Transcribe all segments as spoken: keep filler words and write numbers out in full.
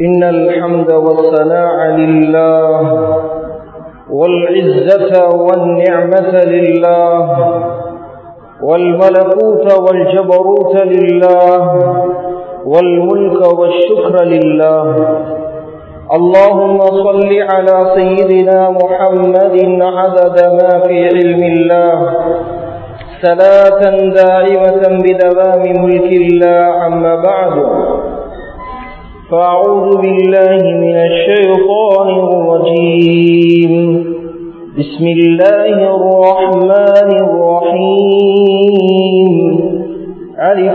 إن الحمد والثناء لله والعزة والنعمة لله والملكوت والجبروت لله والملك والشكر لله. اللهم صل على سيدنا محمد عدد ما في علم الله صلاة دائمة بدوام ملك الله. أما بعد، فأعوذ بالله من الشيطان الرجيم. بسم الله الرحمن الرحيم. ألف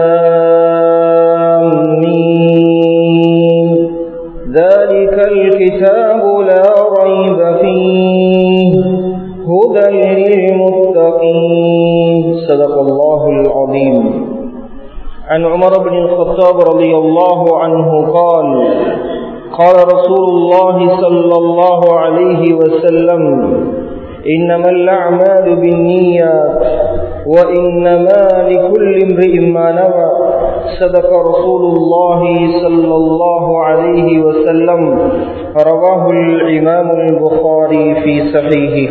لام ميم. ذلك الكتاب لا ريب فيه هدى للمتقين. صدق الله العظيم. عن عمر بن الخطاب رضي الله عنه قال: قال رسول الله صلى الله عليه وسلم: إنما الأعمال بالنيات وإنما لكل امرئ ما نوى. صدق رسول الله صلى الله عليه وسلم. رواه الإمام البخاري في صحيحه.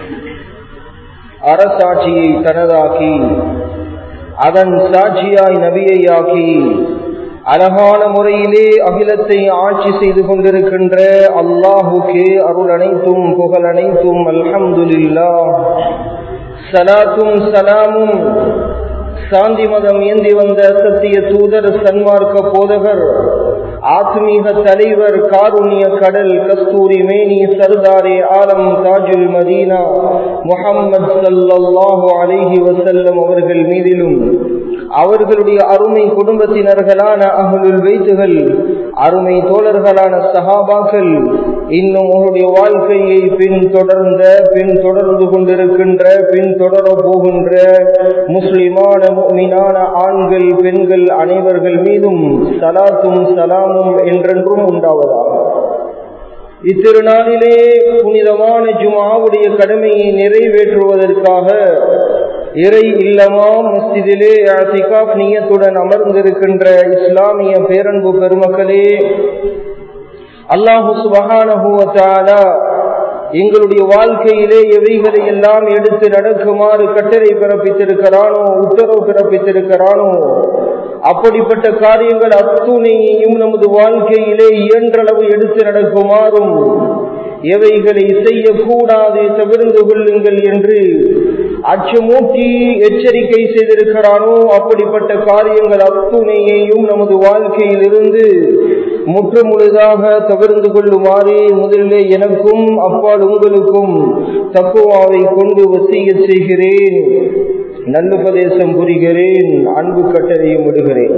அரசாட்சியை தனதாக்கி அதன் சாட்சியாய் நபியை ஆக்கி அழகான முறையிலே அகிலத்தை ஆட்சி செய்து கொண்டிருக்கின்ற அல்லாஹுக்கே அருள் அனைத்தும் புகழ் அனைத்தும். அல்ஹம்துலில்லாஹ். ஸலாத்தும் ஸலாமும் சாந்தி மதம் ஏந்தி வந்த சத்திய தூதர், சன்மார்க்க போதகர், ஆத்மீக தலைவர், காருண்ய கடல், கஸ்தூரி மேனி, சர்தாரே ஆலம், தாஜுல் மதீனா முஹம்மது ஸல்லல்லாஹு அலைஹி வஸல்லம் அவர்கள் மீதிலும், அவர்களுடைய அருமை குடும்பத்தினர்களான அஹ்லுல் பைத்துகள், அருமை தோழர்களான சஹாபாக்கள், இன்னும் அவருடைய வாழ்க்கையை பின்தொடர்ந்த பின் தொடர்ந்து கொண்டிருக்கின்ற பின் தொடர போகின்ற முஸ்லிமான முஃமினான ஆண்கள் பெண்கள் அனைவர்கள் மீதும் ஸலாத்தும் ஸலாமும் என்றென்றும் உண்டாவதாக. இத்திருநாளிலே புனிதமான ஜும்ஆவுடைய கடமையை நிறைவேற்றுவதற்காக இறை இல்லமா மஸ்ஜிதிலே இஅ்திகாஃப் நியத்துடன் அமர்ந்திருக்கின்ற இஸ்லாமிய பேரன்பு பெருமக்களே, அல்லாஹு சுப்ஹானஹு வ தஆலா எங்களுடைய வாழ்க்கையிலே எவைகளை எல்லாம் எடுத்து நடக்குமாறு கட்டளை பிறப்பித்திருக்கிறானோ, உத்தரவு பிறப்பித்திருக்கிறானோ, அப்படிப்பட்ட காரியங்கள் அத்துணையையும் நமது வாழ்க்கையிலே இயன்றளவு எடுத்து நடக்குமாறும், எவைகளை செய்யக்கூடாது தவிர்த்து கொள்ளுங்கள் என்று அச்சமூட்டி எச்சரிக்கை செய்திருக்கிறானோ, அப்படிப்பட்ட காரியங்கள் அத்துணையையும் நமது வாழ்க்கையில் இருந்து முற்றுமுழுதாக தவிர்த்து கொள்ளுமாறு முதலிலே எனக்கும் அப்பால் உங்களுக்கும் தக்வாவை கொண்டு வசியத் செய்கிறேன், நல்லுபதேசம் புரிகிறேன், அன்பு கட்டளையும் விடுகிறேன்.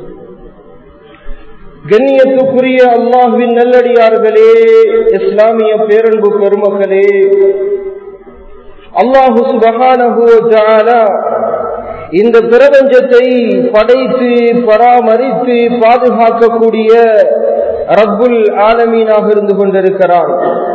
கண்ணியத்துக்குரிய அல்லாஹ்வின் நல்லடியார்களே, இஸ்லாமிய பேரன்பு பெருமக்களே, அல்லாஹு சுப்ஹானஹு வ தஆலா இந்த பிரபஞ்சத்தை படைத்து பராமரித்து பாதுகாக்கக்கூடிய ரப்புல் ஆலமீனாக இருந்து கொண்டிருக்கிறான்.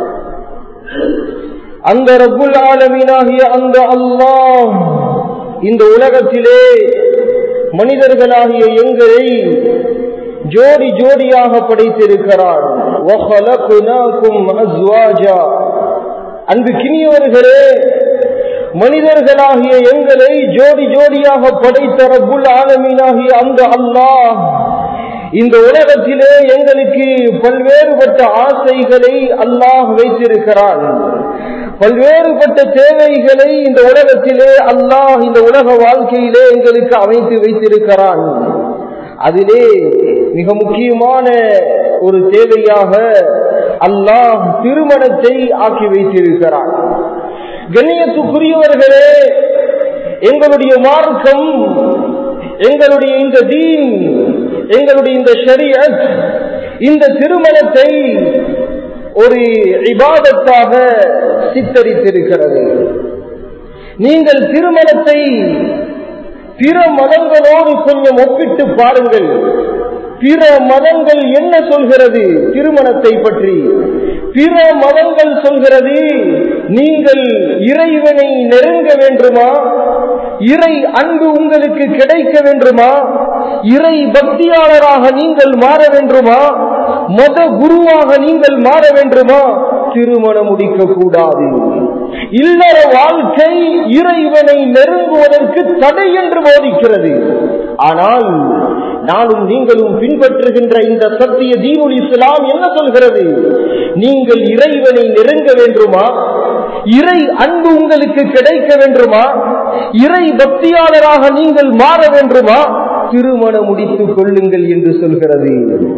அந்த ரப்புல் ஆலமீனாகிய அந்த அல்லாஹ் இந்த உலகத்திலே மனிதர்களாகிய எங்களை ஜோடி ஜோடியாக படைத்திருக்கிறான். வஹலக்னாகும் அஸ்வாஜா. அன்புக்கினியவர்களே, மனிதர்களாகிய எங்களை ஜோடி ஜோடியாக படைத்த ரப்புல் ஆலமீனாகிய அந்த அல்லாஹ் இந்த உலகத்திலே எங்களுக்கு பல்வேறுபட்ட ஆசைகளை அல்லாஹ் வைத்திருக்கிறான். பல்வேறுபட்ட தேவைகளை இந்த உலகத்திலே அல்லாஹ் இந்த உலக வாழ்க்கையிலே எங்களுக்கு அமைத்து வைத்திருக்கிறான். அதிலே மிக முக்கியமான ஒரு தேவையாக அல்லாஹ் திருமணத்தை ஆக்கி வைத்திருக்கிறான். கண்ணியத்துக்குரியவர்களே, எங்களுடைய மார்க்கம், எங்களுடைய இந்த தீன், எங்களுடைய இந்த ஷரியத் இந்த திருமணத்தை ஒரு இபாதத்தாக சித்தரித்திருக்கிறது. நீங்கள் திருமணத்தை பிற மதங்களோடு கொஞ்சம் ஒப்பிட்டு பாருங்கள். பிற மதங்கள் என்ன சொல்கிறது திருமணத்தை பற்றி? பிற மதங்கள் சொல்கிறது, நீங்கள் இறைவனை நெருங்க வேண்டுமா, இறை அன்பு உங்களுக்கு கிடைக்க வேண்டுமா, இறை பக்தியாளராக நீங்கள் மாற வேண்டுமா, மத குருவாக நீங்கள் மாற வேண்டுமா? திருமணம் முடிக்க கூடாது. இல்லற வாழ்க்கை இறைவனை நெருங்குவதற்கு தடை என்று போதிக்கிறது. ஆனால் நானும் நீங்களும் பின்பற்றுகின்ற இந்த சத்திய தீனுல் இஸ்லாம் என்ன சொல்கிறது? நீங்கள் இறைவனை நெருங்க வேண்டுமா? இறை அன்பு உங்களுக்கு கிடைக்க வேண்டுமா? இறை பக்தியாளராக நீங்கள் மாற வேண்டுமா? திருமணம் முடித்துக் கொள்ளுங்கள் என்று சொல்கிறது.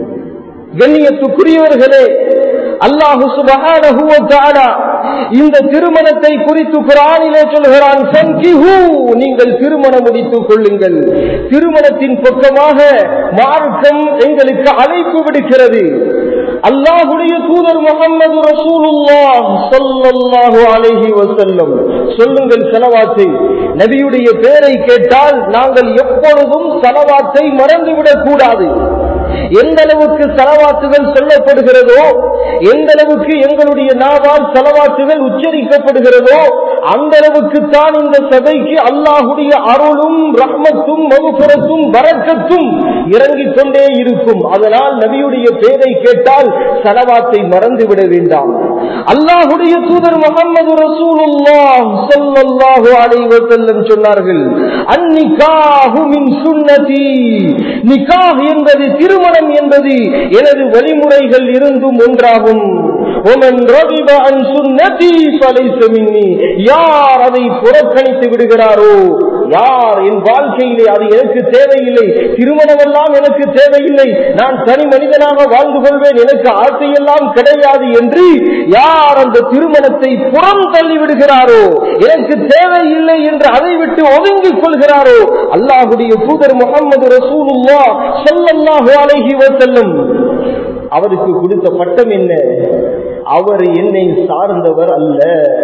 கண்ணியத்துக்குரியவர்களே, அல்லாஹு சுப்ஹானஹு வ தஆலா இந்த திருமணத்தை குறித்து குர்ஆனிலே சொல்கிறான், ஃபன்கிஹு, நீங்கள் திருமணம் முடித்துக் கொள்ளுங்கள். திருமணத்தின் பக்கமாக மார்க்கம் எங்களுக்கு அழைப்பு விடுக்கிறது. அல்லாஹ்வுடைய தூதர் முஹம்மது ரசூலுல்லாஹ் ஸல்லல்லாஹு அலைஹி வஸல்லம் சொல்லுங்கள் ஸலவாத்தை. நபியுடைய பெயரை கேட்டால் நாங்கள் எப்பொழுதும் ஸலவாத்தை மறந்துவிடக் கூடாது. எந்த அளவுக்கு ஸலவாத்துகள் சொல்லப்படுகிறதோ, எந்த அளவுக்கு எங்களுடைய நாவால் ஸலவாத்துகள் உச்சரிக்கப்படுகிறதோ, அந்த அளவுக்கு தான் இந்த சபைக்கு அல்லாஹ்வுடைய அருளும் ரஹ்மத்தும் மக்ஃபிரத்தும் பரக்கத்தும் இறங்கிக் கொண்டே இருக்கும். அதனால் நபியுடைய பெயரை கேட்டால் ஸலவாத்தை மறந்துவிட வேண்டாம். அல்லாஹ்வுடைய தூதர் முஹம்மது ரசூலுல்லாஹ் ஸல்லல்லாஹு அலைஹி வஸல்லம் சொன்னார்கள், அன்னிகாஹு மின் சுன்னதி, நிகாஹ் என்பது திருமணம் என்பது எனது வழிமுறைகள் இருந்தும் ஒன்றாகும். ஒமன் ரகிப அன் சுன்னதி ஃபலைஸ மின்னி, யார் அதை புறக்கணித்து விடுகிறாரோ, யார் என் வாழ்க்கையிலே அது எனக்கு தேவையில்லை, திருமணம் எல்லாம் எனக்கு தேவையில்லை, நான் தனி மனிதனாக வாழ்ந்து கொள்வேன், எனக்கு ஆசையெல்லாம் கிடையாது என்று யார் அந்த திருமணத்தை புறம் தள்ளி விடுகிறாரோ, எனக்கு தேவையில்லை என்று அதை விட்டு ஒதுங்கிக் கொள்கிறாரோ, அல்லாஹ்வுடைய தூதர் முஹம்மது ரசூலுல்லாஹ் ஸல்லல்லாஹு அலைஹி வஸல்லம் அவருக்கு கொடுத்த பட்டம் என்ன? அவர் என்னை சார்ந்தவர் அல்ல.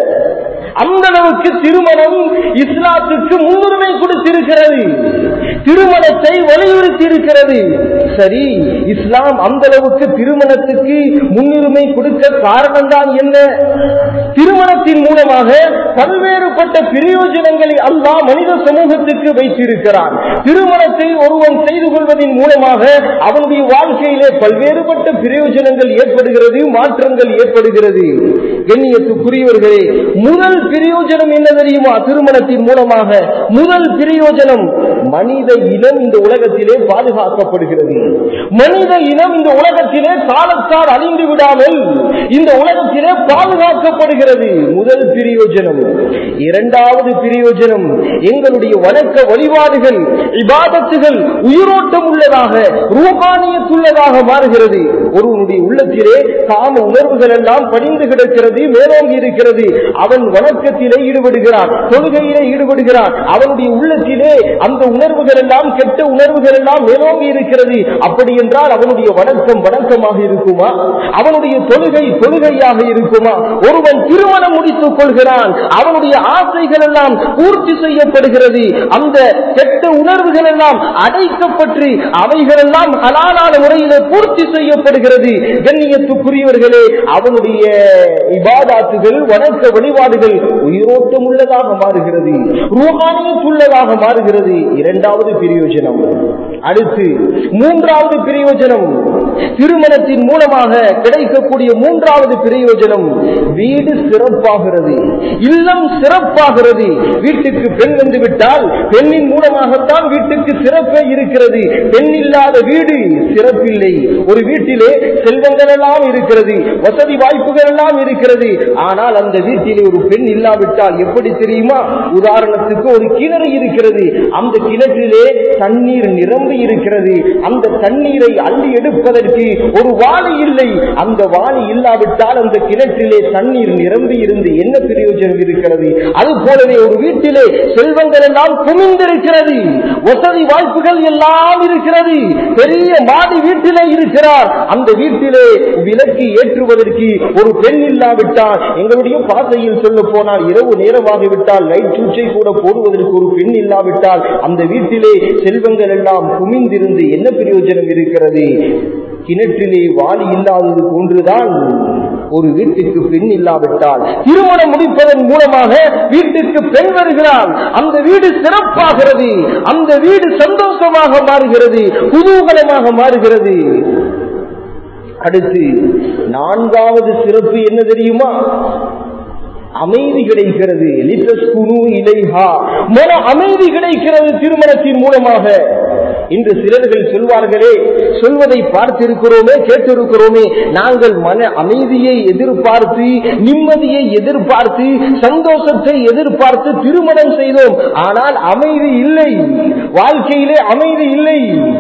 அந்த அளவுக்கு திருமணம் இஸ்லாத்துக்கு முன்னுரிமை கொடுத்திருக்கிறது, திருமணத்தை வலியுறுத்தி இருக்கிறது. சரி, இஸ்லாம் அந்த அளவுக்கு திருமணத்துக்கு முன்னுரிமை கொடுக்க காரணம் தான் என்ன? திருமணத்தின் மூலமாக பல்வேறுபட்ட பிரயோஜனங்களை அல்லாஹ் மனித சமூகத்துக்கு வைத்திருக்கிறான். திருமணத்தை ஒருவன் செய்து கொள்வதன் மூலமாக அவனுடைய வாழ்க்கையிலே பல்வேறுபட்ட பிரயோஜனங்கள் ஏற்படுகிறது, மாற்றங்கள் ஏற்படுகிறது. கண்ணியத்துக்குரியவர்களே, முதல் பிரயோஜனம் என்ன தெரியுமா? திருமணத்தின் மூலமாக முதல் பிரயோஜனம், மனித இனம் இந்த உலகத்திலே பாதுகாக்கப்படுகிறது. மனித இனம் இந்த உலகத்திலே காலத்தால் அழிந்து விடாமல் இந்த உலகத்திலே பாதுகாக்கப்படுகிறது. முதல் பிரயோஜனம். இரண்டாவது பிரயோஜனம், எங்களுடைய வணக்க வழிபாடுகள், இபாதத்துகள் உயிரோட்டம் உள்ளதாக, ரூஹானியத்துள்ளதாக மாறுகிறது. ஒருவனுடைய உள்ளத்திலே காம உணர்வுகள் எல்லாம் படிந்து கிடக்கிறது, மேலோங்கி இருக்கிறது. அவன் வணக்கத்திலே ஈடுபடுகிறான், தொழுகையிலே ஈடுபடுகிறான். அவனுடைய உள்ளத்திலே அந்த உணர்வுகள் எல்லாம், கெட்ட உணர்வுகள் எல்லாம் மேலோங்கி இருக்கிறது. அப்படி என்றால் அவனுடைய வணக்கம் வணக்கமாக இருக்குமா? அவனுடைய தொழுகை தொழுகையாக இருக்குமா? ஒருவன் திருமணம் முடித்துக் கொள்கிறான், அவனுடைய ஆசைகள் எல்லாம் பூர்த்தி செய்யப்படுகிறது. அந்த கெட்ட உணர்வுகள் எல்லாம் அடைக்கப்பட்டு அவைகள் எல்லாம் ஹலாலான முறையிலே பூர்த்தி செய்யப்படுகிறது. கண்ணியத்துக்குரியவர்களே, அவனுடைய இபாதாத்துகள், வணக்க வழிபாடுகள் உயிரோட்டம் உள்ளதாக மாறுகிறது, ரூஹானியத்துள்ளதாக மாறுகிறது. இரண்டாவது பிரயோஜனம். அடுத்து மூன்றாவது பிரயோஜனம், திருமணத்தின் மூலமாக கிடைக்கக்கூடிய மூன்றாவது பிரயோஜனம், வீடு சிறப்பாகிறது, இல்லம் சிறப்பாகிறது. வீட்டுக்கு பெண் வந்து விட்டால் பெண்ணின் மூலமாகத்தான் வீட்டுக்கு சிறப்பே இருக்கிறது. பெண் இல்லாத வீடு சிறப்பில்லை. ஒரு வீட்டிலே செல்வங்கள் எல்லாம் இருக்கிறது, வசதி வாய்ப்புகள் எல்லாம் இருக்கிறது. ஆனால் அந்த வீட்டிலே ஒரு பெண் இல்லாவிட்டால் எப்படி தெரியுமா? உதாரணத்துக்கு ஒரு கிணறு இருக்கிறது, அந்த கிணற்றிலே தண்ணீர் நிரம்பி இருக்கிறது. அந்த தண்ணீரை அள்ளி எடுப்பதற்கு ஒரு வாளி இல்லை. அந்த வாளி இல்லாவிட்டால் அந்த கிணற்றிலே தண்ணீர் நிரம்பி இருந்து என்ன பிரயோஜனம் இருக்கிறது? அது போலவே ஒரு வீட்டிலே செல்வங்கள் எல்லாம் குமிந்திருக்கிறது, வசதி வாய்ப்புகள் எல்லாம் இருக்கிறது. பெரிய மாடி வீட்டிலே இருக்கிறார், அந்த வீட்டிலே விளக்கு ஏற்றுவதற்கு ஒரு பெண் இல்லாவிட்டால், எங்களுடைய பாதையில் சொல்ல போனால் இரவு நேரமாகிவிட்டால் லைட் சூச்சை கூட போடுவதற்கு ஒரு பெண் இல்லாவிட்டால் அந்த வீட்டிலே செல்வங்கள் எல்லாம் குமிந்திருந்து என்ன பிரயோஜனம் இருக்கிறது? கிணற்றிலே வாளி இல்லாதது போன்றுதான் ஒரு வீட்டுக்கு பெண் இல்லாவிட்டால், திருமணம் முடிப்பதன் மூலமாக வீட்டுக்கு பெண் வருகிறாள், அந்த வீடு சிறப்பாகிறது, அந்த வீடு சந்தோஷமாக மாறுகிறது, குதூகலமாக மாறுகிறது. அடுத்து நான்காவது சிறப்பு என்ன தெரியுமா? அமைதி கிடைக்கிறது. மன அமைதி கிடைக்கிறது திருமணத்தின் மூலமாக. இன்று சிலர்கள் சொல்வார்களே, சொல்வதை பார்த்திருக்கிறோமே, கேட்டிருக்கிறோமே, நாங்கள் மன அமைதியை எதிர்பார்த்து, நிம்மதியை எதிர்பார்த்து, சந்தோஷத்தை எதிர்பார்த்து திருமணம் செய்தோம். ஆனால் அமைதி இல்லை, வாழ்க்கையிலே அமைதி இல்லை.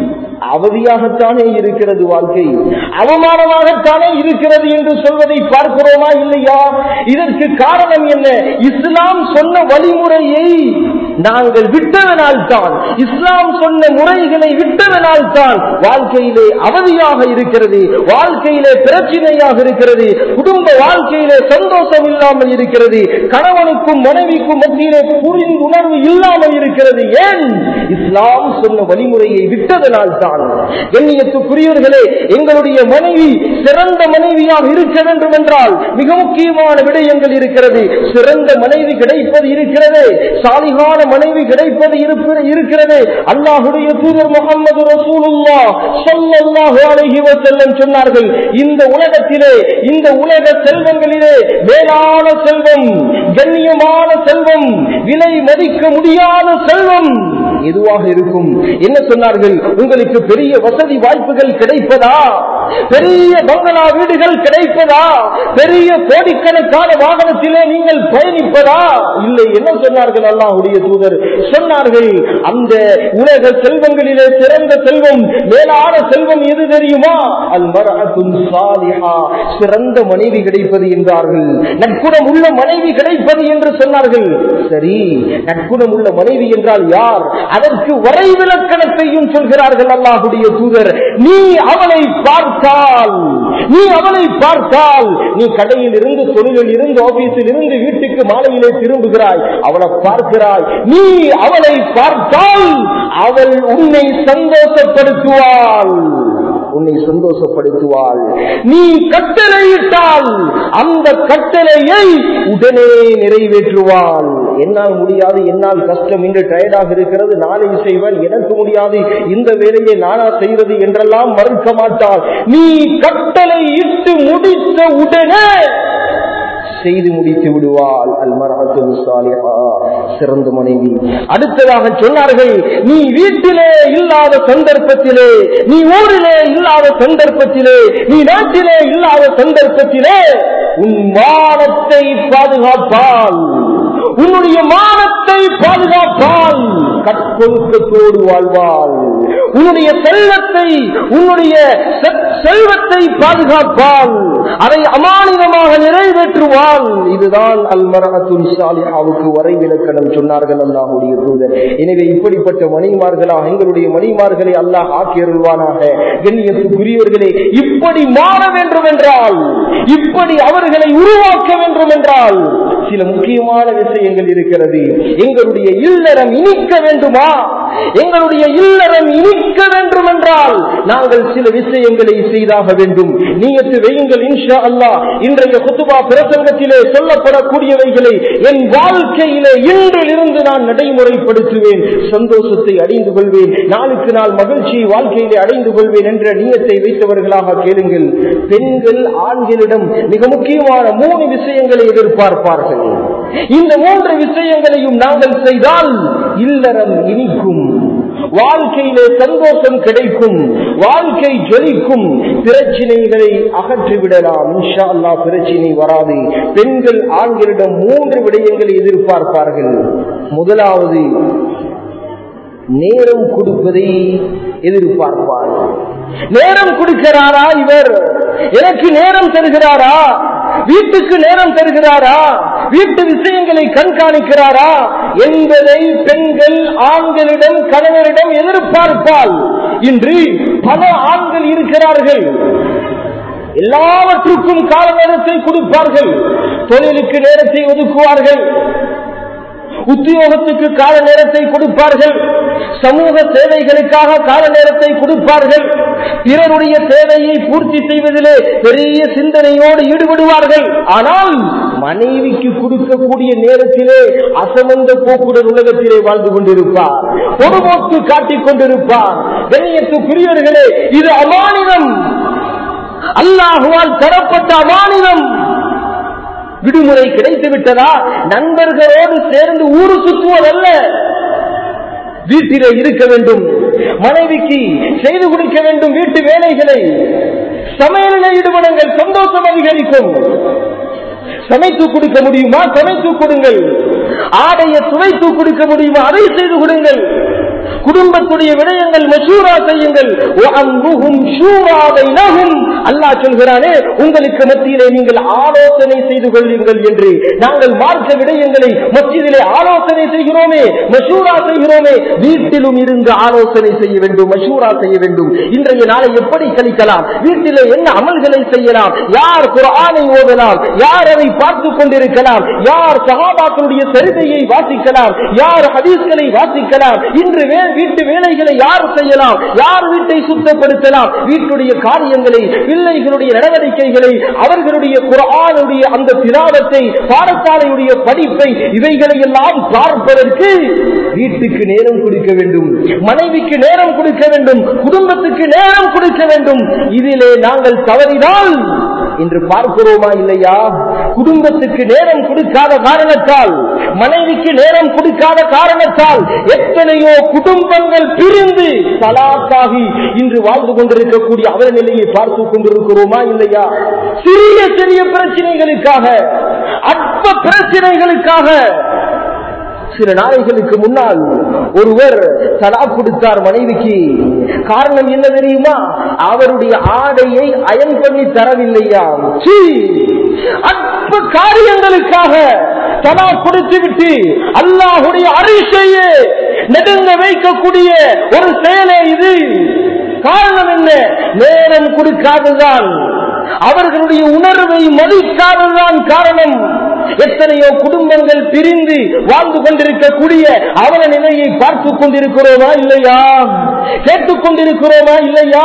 அவதியாகத்தானே இருக்கிறது வாழ்க்கை, அவமானமாகத்தானே இருக்கிறது என்று சொல்வதை பார்க்கிறோமா இல்லையா? இதற்கு காரணம் என்ன? இஸ்லாம் சொன்ன வழிமுறையை நாங்கள் விட்டதனால் தான், இஸ்லாம் சொன்ன முறைகளை விட்டதனால் தான் வாழ்க்கையிலே அவதியாக இருக்கிறது, வாழ்க்கையிலே பிரச்சனையாக இருக்கிறது, குடும்ப வாழ்க்கையிலே சந்தோஷம் இல்லாமல் இருக்கிறது, கணவனுக்கும் மனைவிக்கும் மத்தியிலே புரிந்துணர்வு இல்லாமல் இருக்கிறது. ஏன்? இஸ்லாம் சொன்ன வழிமுறையை விட்டதனால் தான். கண்ணியத்துக்குரியவர்களே, எங்களுடைய மனைவி சிறந்த மனைவியாக இருக்க வேண்டும் என்றால் மிக முக்கியமான விடயங்கள் இருக்கிறது. சிறந்த மனைவி கிடைப்பது இருக்கிறது, சாலிகான மனைவி கிடைப்பது இருக்கிறது. அல்லாஹ்வுடைய தூதர் முஹம்மது ரசூலுல்லாஹ் ஸல்லல்லாஹு அலைஹி வஸல்லம் சொன்னார்கள், இந்த உலகத்திலே, இந்த உலக செல்வங்களிலே மேலான செல்வம், கண்ணியமான செல்வம், விலை மதிக்க முடியாத செல்வம் எதுவாக இருக்கும்? என்ன சொன்னார்கள்? உங்களுக்கு பெரிய வசதி வாய்ப்புகள் கிடைப்பதா? பெரிய பங்களா வீடுகள் கிடைப்பதா? பெரிய கோடிக்கணக்கான வாகனத்திலே நீங்கள் பயணிப்பதா? இல்லை. என்ன சொன்னார்கள் அல்லாஹ்வுடைய தூதர்? சொன்னார்கள், அந்த உலக செல்வங்களிலே சிறந்த செல்வம், மேலான செல்வம் எது தெரியுமா? அல் மர்அத்துன் சாலிஹா, சிறந்த மனைவி கிடைப்பது என்றார்கள். நற்குணம் உள்ள மனைவி கிடைப்பது என்று சொன்னார்கள். சரி, நற்குணம் உள்ள மனைவி என்றால் யார்? அதற்கு வரைவிலக்கணத்தையும் சொல்கிறார்கள் அல்லாஹ்வுடைய தூதர். நீ அவளை பார்த்தால், நீ அவளை பார்த்தால், நீ கடையில் இருந்து, தொழிலில் இருந்து, ஆபீஸில் இருந்து வீட்டுக்கு மாலையிலே திரும்புகிறாய், அவளை பார்க்கிறாய். நீ அவளை பார்த்தால் அவள் உன்னை சந்தோஷப்படுத்துவாள், உன்னை சந்தோஷப்படுத்துவாள். நீ கட்டளையிட்டால் அந்த கட்டளையை உடனே நிறைவேற்றுவாள். என்னால் முடியாது, என்னால் கஷ்டம், இன்று டயர்டாக இருக்கிறது, நாளை செய்வேன், எனக்கு முடியாது, இந்த வேலையை நானா செய்வது என்றெல்லாம் மறுக்க மாட்டாள். நீ கட்டளை இட்டு முடித்த உடனே செய்து முடித்து விடுவாள். அல் மர்அத்து ஸாலிஹா, சிறந்த மனைவி. அடுத்ததாக சொன்னார்கள், நீ வீட்டிலே இல்லாத சந்தர்ப்பத்திலே, நீ ஊரிலே இல்லாத சந்தர்ப்பத்திலே, நீ நாட்டிலே இல்லாத சந்தர்ப்பத்திலே உன் மானத்தை பாதுகாப்பால், உன்னுடைய மானத்தை பாதுகாப்பால், கற்பொழுக்கத்தோடு வாழ்வாள். உன்னுடைய செல்வத்தை, உன்னுடைய செல்வத்தை பாதுகாப்பால், அதை அமானிதமாக நிறைவேற்றுவாள். இதுதான் அல் மர்அத்துன் ஸாலிஹாவுக்கு வரைவிலக்கணம் சொன்னார்கள் அல்லாஹ்வுடைய தூதர். எனவே இப்படிப்பட்ட மனைவிமார்களாக எங்களுடைய மனைவிமார்களை அல்லாஹ் ஆக்கி அருள்வானாக. கண்ணியத்துக்குரியவர்களே, இப்படி மாற வேண்டும் என்றால், இப்படி அவர்களை உருவாக்க வேண்டும் என்றால் சில முக்கியமான விஷயங்கள் இருக்கிறது. எங்களுடைய இல்லறம் இனிக்க வேண்டுமா? எங்களுடைய இல்லறம் இனிக்க வேண்டும் என்றால் நாங்கள் சில விஷயங்களை செய்தாக வேண்டும். நீயத்து வையுங்கள் இன்ஷா அல்லாஹ். இன்றைய குத்துபா பிரசங்கத்திலே சொல்லப்படக்கூடியவைகளை என் வாழ்க்கையிலே இன்றிலிருந்து நான் நடைமுறைப்படுத்துவேன், சந்தோஷத்தை அடைந்து கொள்வேன், நாளுக்கு நாள் மகிழ்ச்சியை வாழ்க்கையிலே அடைந்து கொள்வேன் என்ற நீயத்தை வைத்தவர்களாக கேளுங்கள். பெண்கள் ஆண்களிடம் மிக முக்கியமான மூணு விஷயங்களை எதிர்பார்ப்பார்கள். இந்த மூன்று விஷயங்களையும் நாங்கள் செய்தால் இல்லறம் இனிக்கும், வாழ்க்கையிலே சந்தோஷம் கிடைக்கும், வாழ்க்கை ஜொலிக்கும், பிரச்சனைகளை அகற்றிவிடலாம். இன்ஷா அல்லாஹ் பிரச்சனை வராது. பெண்கள் ஆண்களிடம் மூன்று விடயங்களை எதிர்பார்ப்பார்கள். முதலாவது, நேரம் கொடுப்பதை எதிர்பார்ப்பார். நேரம் கொடுக்கிறாரா இவர்? எனக்கு நேரம் தருகிறாரா? வீட்டுக்கு நேரம் தருகிறாரா? வீட்டு விஷயங்களை கண்காணிக்கிறாரா என்பதை பெண்கள் ஆண்களிடம், கணவரிடம் எதிர்பார்ப்பால். இன்று பல ஆண்கள் இருக்கிறார்கள், எல்லாவற்றுக்கும் கால நேரத்தை கொடுப்பார்கள், தொழிலுக்கு நேரத்தை ஒதுக்குவார்கள், உத்தியோகத்துக்கு கால நேரத்தை கொடுப்பார்கள், சமூக சேவைகளுக்காக கால நேரத்தை கொடுப்பார்கள், பிறருடைய தேவையை பூர்த்தி செய்வதிலே பெரிய சிந்தனையோடு ஈடுபடுவார்கள். ஆனால் மனைவிக்கு கொடுக்கக்கூடிய நேரத்திலே அசமந்த போக்குடன் உலகத்திலே வாழ்ந்து கொண்டிருப்பார், பொதுமோக்கு காட்டிக் கொண்டிருப்பார். கண்ணியத்துக்குரியவர்களே, இது அமானிதம். அல்லாஹுவால் தரப்பட்ட அமானிதம். விடுமுறை கிடைத்து விட்டதா நண்பர்களோடு சேர்ந்து ஊரு சுற்றுவதல்ல, வீட்டிலே இருக்க வேண்டும், மனைவிக்கு செய்து கொடுக்க வேண்டும் வீட்டு வேலைகளை, சமையலில் ஈடுபடுங்கள், சந்தோஷம் அதிகரிக்கும். சமைத்து கொடுக்க முடியுமா சமைத்து கொடுங்கள், ஆடையை துவைத்து கொடுக்க முடியுமா அதை செய்து கொடுங்கள், குடும்பத்துடைய விடயங்கள் மஷூரா செய்யுங்கள். அல்லாஹ் சொல்கிறானே உங்களுக்கு மத்தியிலே நீங்கள் ஆலோசனை செய்து கொள்ளுங்கள் என்று. நாங்கள் மார்க்க விடயங்களை மத்தியிலே ஆலோசனை செய்கிறோமே, மஷூரா செய்கிறோமே, வீட்டிலும் இருந்து ஆலோசனை செய்ய வேண்டும், மஷூரா செய்ய வேண்டும். இன்றைய நாளை எப்படி கழிக்கலாம், வீட்டிலே என்ன அமல்களை செய்யலாம், யார் குர்ஆனை ஓதலாம், யார் அதை பார்த்துக் கொண்டிருக்கலாம், யார் சஹாபாக்களுடைய சரிதையை வாசிக்கலாம், யார் ஹதீஸ்களை வாசிக்கலாம், இன்று வீட்டு வேலைகளை யார் செய்யலாம், யார் வீட்டை சுத்தப்படுத்தலாம், வீட்டுடைய காரியங்களை, பிள்ளைகளுடைய நடவடிக்கைகளை, அவர்களுடைய குர்ஆனுடைய அந்த திலாவத்தை, பாடசாலையுடைய படிப்பை, இவைகளை எல்லாம் பார்ப்பதற்கு வீட்டுக்கு நேரம் கொடுக்க வேண்டும், மனைவிக்கு நேரம் கொடுக்க வேண்டும், குடும்பத்துக்கு நேரம் கொடுக்க வேண்டும். இதிலே நாங்கள் தவறினால் இன்று பார்க்கிறோமா இல்லையா? குடும்பத்துக்கு நேரம் கொடுக்காத காரணத்தால், மனைவிக்கு நேரம் கொடுக்காத காரணத்தால் எத்தனையோ குடும்பங்கள் பிரிந்து தலாக்காகி இன்று வாழ்ந்து கொண்டிருக்கக்கூடிய அவர் நிலையை பார்த்துக் கொண்டிருக்கிறோமா இல்லையா? சிறிய சிறிய பிரச்சனைகளுக்காக, அற்ப பிரச்சனைகளுக்காக. சில நாளைகளுக்கு முன்னால் ஒருவர் தலாக் கொடுத்தார் மனைவிக்கு. காரணம் என்ன தெரியுமா? அவருடைய ஆடையை அயன் பண்ணி தரவில்லையா. அற்ப காரியங்களுக்காக தலாக் கொடுத்து விட்டு அல்லாஹ்வுடைய அரிசையை நெடுங்க வைக்கக்கூடிய ஒரு செயலே இது. காரணம் என்ன? நேரம் கொடுக்காததான், அவர்களுடைய உணர்வை மதிக்காததான் காரணம். எத்தனையோ குடும்பங்கள் பிரிந்து வாழ்ந்து கொண்டிருக்கக்கூடிய அவல நிலையை பார்த்துக் கொண்டிருக்கிறோமா இல்லையா? கேட்டுக் கொண்டிருக்கிறோமா இல்லையா?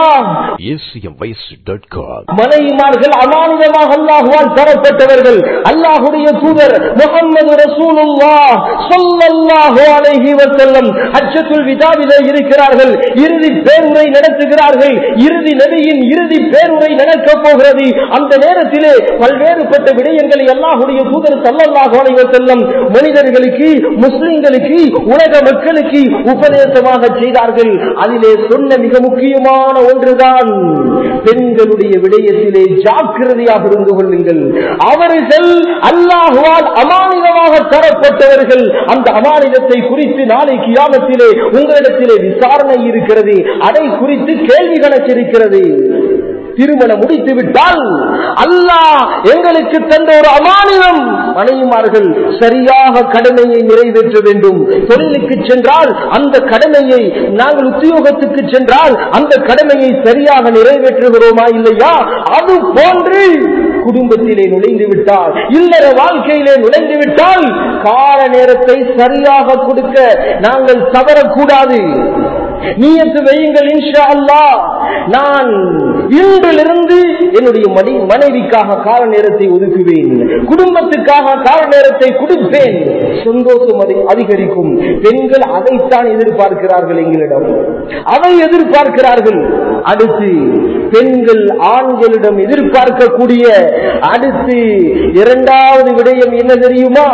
மனைவிமார்கள் அமானிதமாக அல்லாஹ்வால் தரப்பட்டவர்கள். அல்லாஹ்வுடைய தூதர் முஹம்மது ரசூலுல்லாஹ் ஸல்லல்லாஹு அலைஹி வஸல்லம் ஹஜ்ஜத்துல் விதாவிலே இருக்கிறார்கள், இறுதி பேருரை நடத்துகிறார்கள். இறுதி நபியின் இறுதி பேருரை நடக்கப் போகிறது. அந்த நேரத்திலே பல்வேறுபட்ட விடயங்களை அல்லாஹ்வுடைய தூதர் ஸல்லல்லாஹு அலைஹி வஸல்லம் மனிதர்களுக்கு, முஸ்லிம்களுக்கு, உலக மக்களுக்கு உபதேசமாக செய்தார்கள். அதிலே சொன்ன மிக முக்கியமான ஒன்றுதான், பெண்களுடைய விடயத்திலே ஜாக்கிரதையாக இருந்து கொள்ளுங்கள். அவர்கள் அல்லாஹ்வால் அமானிதமாக தரப்பட்டவர்கள். அந்த அமானிதத்தை குறித்து நாளை கியாமத்திலே உங்களிடத்திலே விசாரணை இருக்கிறது, அதை குறித்து கேள்வி கணக்கு இருக்கிறது. திருமணம் முடித்து விட்டால் அல்லாஹ் எங்களுக்கு தந்த ஒரு அமானிதம், மனைவிமார்கள் சரியாக கடமையை நிறைவேற்ற வேண்டும். தொழிலுக்கு சென்றால் அந்த கடமையை, நாங்கள் உத்தியோகத்துக்கு சென்றால் அந்த கடமையை சரியாக நிறைவேற்றுகிறோமா இல்லையா? அது போன்று குடும்பத்திலே நுழைந்து விட்டால், இல்லற வாழ்க்கையிலே நுழைந்து விட்டால் கால நேரத்தை சரியாக கொடுக்க நாங்கள் தவறக்கூடாது. நியத்து வையுங்கள், இன்ஷா அல்லாஹ் நான் இன்றிலிருந்து என்னுடைய மனைவிக்காக கால நேரத்தை ஒதுக்குவேன், குடும்பத்துக்காக கால நேரத்தை கொடுப்பேன், சந்தோஷம் அதிகரிக்கும். பெண்கள் அதைத்தான் எதிர்பார்க்கிறார்கள் எங்களிடம், அதை எதிர்பார்க்கிறார்கள். அடுத்து பெண்கள் ஆண்களிடம் எதிர்பார்க்கக்கூடிய அடுத்து இரண்டாவது விடயம் என்ன தெரியுமா?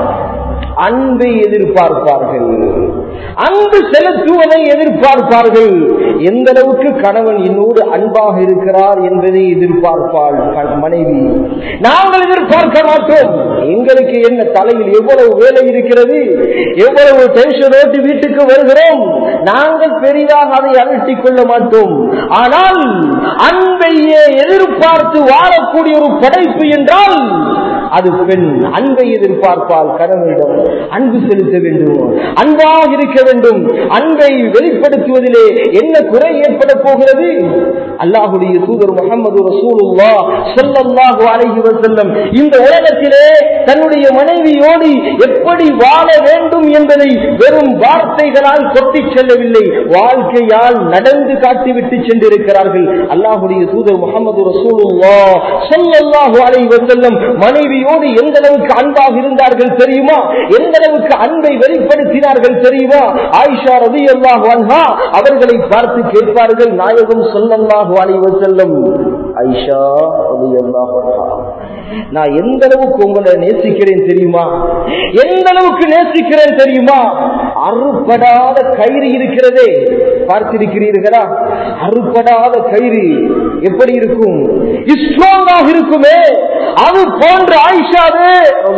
அன்பை எதிர்பார்ப்பார்கள், அன்பு செலுத்துவதை எதிர்பார்ப்பார்கள். எந்த அளவுக்கு கணவன் என்னோடு அன்பாக இருக்கிறார் என்பதை எதிர்பார்ப்பாள் மனைவி. நாங்கள் எதிர்பார்க்க மாட்டோம். எங்களுக்கு என்ன தலையில் எவ்வளவு வேலை இருக்கிறது, எவ்வளவு டென்ஷன் ஓட்டி வீட்டுக்கு வருகிறோம், நாங்கள் பெரிதாக அதை அலட்டிக் கொள்ள மாட்டோம். ஆனால் அன்பையே எதிர்பார்த்து வாழக்கூடிய ஒரு படைப்பு என்றால் அது பெண். அன்பை எதிர்பார்ப்பால் கணவனிடம் அன்பு செலுத்த வேண்டும், அன்பாக இருக்க வேண்டும். அன்பை வெளிப்படுத்துவதிலே என்ன குறை ஏற்பட போகிறது? அல்லாஹ்வுடைய தூதர் முஹம்மது ரசூலுல்லாஹ் ஸல்லல்லாஹு அலைஹி வஸல்லம் இந்த உலகத்திலே தன்னுடைய மனைவியோடு எப்படி வாழ வேண்டும் என்பதை வெறும் வார்த்தைகளால் கொட்டி செல்லவில்லை, வாழ்க்கையால் நடந்து காட்டிவிட்டு சென்றிருக்கிறார்கள். அல்லாஹ்வுடைய தூதர் முஹம்மது ரசூலுல்லாஹ் ரசூலுல்லாஹ் ஸல்லல்லாஹு அலைஹி வஸல்லம் மனைவியோடு எந்த அளவுக்கு அன்பாக இருந்தார்கள் தெரியுமா? எந்த அளவுக்கு அன்பை வெளிப்படுத்தினார்கள் தெரியுமா? ஆயிஷா ரலியல்லாஹு அன்ஹா அவர்களை பார்த்து கேட்பார்கள் நாயகம் ஸல்லல்லாஹு அலைஹி வஸல்லம், ஆயிஷா ரலியல்லாஹு அன்ஹா, நான் எந்த அளவுக்கு உங்களை நேசிக்கிறேன் தெரியுமா? எந்த அளவுக்கு நேசிக்கிறேன் தெரியுமா? அறுபடாத கயிறு இருக்கிறதே, பார்த்திருக்கிறீர்களா? அறுபடாத கயிறு எப்படி இருக்கும்? ஸ்ட்ராங்காக இருக்குமே, அது போன்ற ஆயிஷாவே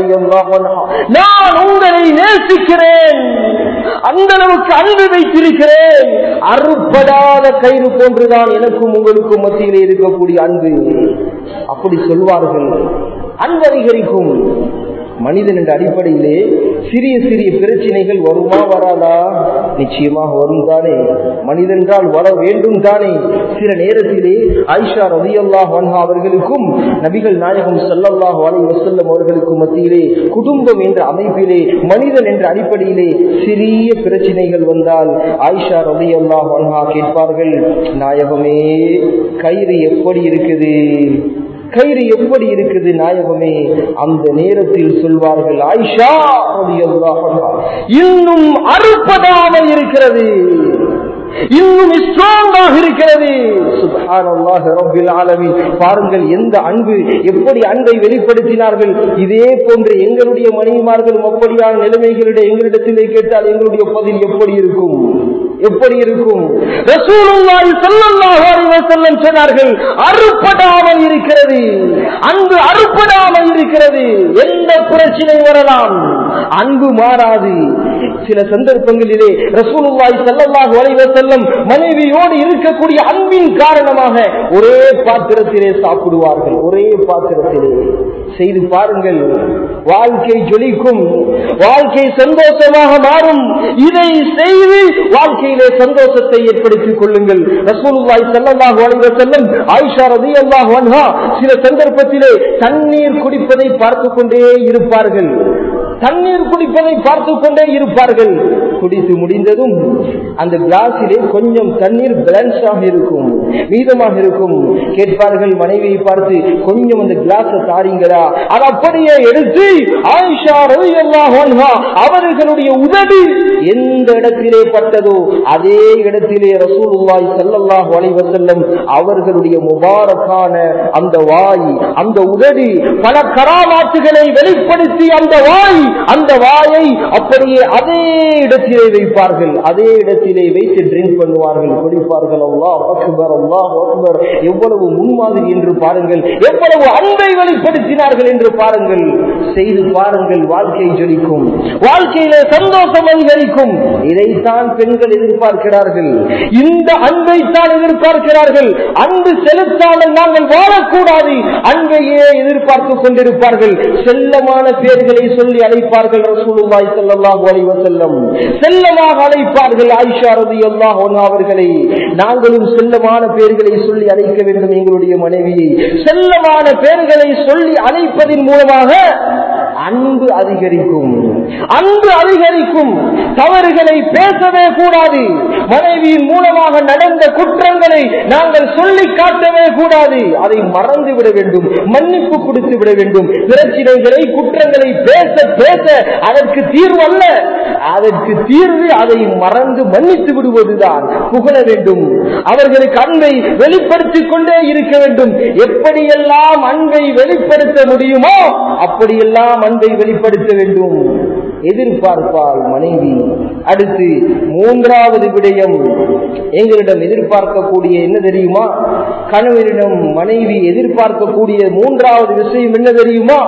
நான் உங்களை நேசிக்கிறேன், அந்த அளவுக்கு அன்பு வைத்திருக்கிறேன். அறுபடாத கயிறு போன்றுதான் எனக்கும் உங்களுக்கும் மத்தியிலே இருக்கக்கூடிய அன்பு. அப்படி சொல்வார்கள். அன்பு அதிகரிக்கும். மனிதன் என்ற அடிப்படையிலே சிறிய சிறிய பிரச்சனைகள் வருமா வராதா? நிச்சயமாக வரும் தானே. மனிதன் என்றால் வர வேண்டும் தானே. சில நேரத்திலே ஆயிஷா ரலியல்லாஹு அன்ஹா அவர்களுக்கும் நபிகள் நாயகம் ஸல்லல்லாஹு அலைஹி வஸல்லம் அவர்களுக்கும் மத்தியிலே குடும்பம் என்ற அமைப்பிலே மனிதன் என்ற அடிப்படையிலே சிறிய பிரச்சனைகள் வந்தால் ஆயிஷா ரலியல்லாஹு அன்ஹா கேட்பார்கள், நாயகமே கயிறு எப்படி இருக்குது? கயிறு எப்படி இருக்குது நாயகமே? அந்த நேரத்தில் சொல்வார்கள், ஆயிஷா ரலியல்லாஹு அன்ஹா இன்னும் அறுபடாமல் இருக்கிறது, இன்னும் ஸ்ட்ராங்காக இருக்கிறது. சுப்ஹானல்லாஹ் ரப்பில் ஆலமீன். பாருங்கள் எந்த அன்பு, எப்படி அன்பை வெளிப்படுத்தினார்கள். இதே போன்ற எங்களுடைய மனைவிமார்களும் அப்படியான நிலைமைகளுடைய எங்களிடத்திலே கேட்டால் எங்களுடைய பதில் எப்படி இருக்கும்? எப்படி இருக்கும்? ரசூலுல்லாஹி ஸல்லல்லாஹு அலைஹி வஸல்லம் சொன்னார்கள், அறுபடாமல் இருக்கிறது, அன்பு அறுபடாமல் இருக்கிறது. எந்த பிரச்சனை வரலாம், அன்பு மாறாது. சில சந்தர்ப்பங்களிலே ரசூலுல்லாஹி ஸல்லல்லாஹு அலைஹி வஸல்லம் மனைவியோடு இருக்கக்கூடிய அன்பின் காரணமாக ஒரே பாத்திரத்திலே சாப்பிடுவார்கள். ஒரே பாத்திரத்திலே செய்து பாருங்கள், வாழ்க்கை ஜொலிக்கும், வாழ்க்கை சந்தோஷமாக மாறும். இதை செய்து வாழ்க்கையிலே சந்தோஷத்தை ஏற்படுத்திக் கொள்ளுங்கள். ரசூலுல்லாஹி ஸல்லல்லாஹு அலைஹி வஸல்லம் ஆயிஷா ரலியல்லாஹு அன்ஹா சில சந்தர்ப்பத்திலே தண்ணீர் குடிப்பதை பார்த்துக் கொண்டே இருப்பார்கள். தண்ணீர் குடிப்பதை பார்த்துக் கொண்டே இருப்பார்கள். குடித்து முடிந்ததும் அந்த கிளாஸிலே கொஞ்சம் தண்ணீர் பேலன்ஸாக இருக்கும், மீதமாக இருக்கும். கேட்பார்கள் மனைவியை பார்த்து, கொஞ்சம் அந்த கிளாஸை தாரீங்களா? அது அப்படியே எடுத்து ஆயிஷா ரலியல்லாஹு அன்ஹா அவர்களுடைய உதடு எந்த இடத்திலே பட்டதோ அதே இடத்திலே ரசூலுல்லாஹி ஸல்லல்லாஹு அலைஹி வஸல்லம் அவர்களுடைய முபாரக்கான அந்த வாய், அந்த உதடு பல கராமாத்துகளை வெளிப்படுத்தி அந்த வாய், அந்த வாயை அப்படியே அதே இடத்திலே வைப்பார்கள். அதே இடத்திலே வைத்து ட்ரிங்க் பண்ணுவார்கள், குடிப்பார்கள். அல்லாஹ் அக்பர், அல்லாஹ் அக்பர். எவ்வளவு முன்மாதிரி என்று பாருங்கள், எவ்வளவு அன்பை வெளிப்படுத்தினார்கள் என்று பாருங்கள். செய்து பாருங்கள், வாழ்க்கை ஜொலிக்கும், வாழ்க்கையிலே சந்தோஷம் அதிகரிக்கும். இதைத்தான் பெண்கள் எதிர்பார்க்கிறார்கள், இந்த அன்பைத்தான் எதிர்பார்க்கிறார்கள். அன்பு செலுத்தாமல் நாங்கள் வாழக்கூடாது, அன்பையே எதிர்பார்த்துக் கொண்டிருப்பார்கள். செல்லமான பேர்களை சொல்லி அழைப்பார்கள் ரசூலுல்லாஹி ஸல்லல்லாஹு அலைஹி வஸல்லம், செல்லமாக அழைப்பார்கள் ஆயிஷா ரலியல்லாஹு அன்ஹா அவர்களை. நாங்களும் செல்லமான பெயர்களை சொல்லி அழைக்க வேண்டும். எங்களுடைய மனைவியை செல்லமான பெயர்களை சொல்லி அழைப்பதன் மூலமாக அன்பு அதிகரிக்கும், அன்பு அதிகரிக்கும். தவறுகளை பேசவே கூடாது. மனைவியின் மூலமாக நடந்த குற்றங்களை நாங்கள் சொல்லி காட்டவே கூடாது. அதை மறந்து விட வேண்டும், மன்னிப்பு கொடுத்து விட வேண்டும். பிரச்சனைகளை, குற்றங்களை பேச பேச அதற்கு தீர்வு அல்ல, அதற்கு தீர்வு அதை மறந்து மன்னித்து விடுவதுதான். புகழ வேண்டும், அவர்களுக்கு அன்பை வெளிப்படுத்திக் கொண்டே இருக்க வேண்டும். எப்படியெல்லாம் அன்பை வெளிப்படுத்த முடியுமோ அப்படியெல்லாம் அன்பை வெளிப்படுத்த வேண்டும். எதிர்பார்ப்பால் மனைவி. அடுத்து மூன்றாவது விடயம் எங்களிடம் எதிர்பார்க்கக்கூடிய என்ன தெரியுமா? கணவரிடம் மனைவி எதிர்பார்க்கக்கூடிய மூன்றாவது விஷயம் என்ன தெரியுமா?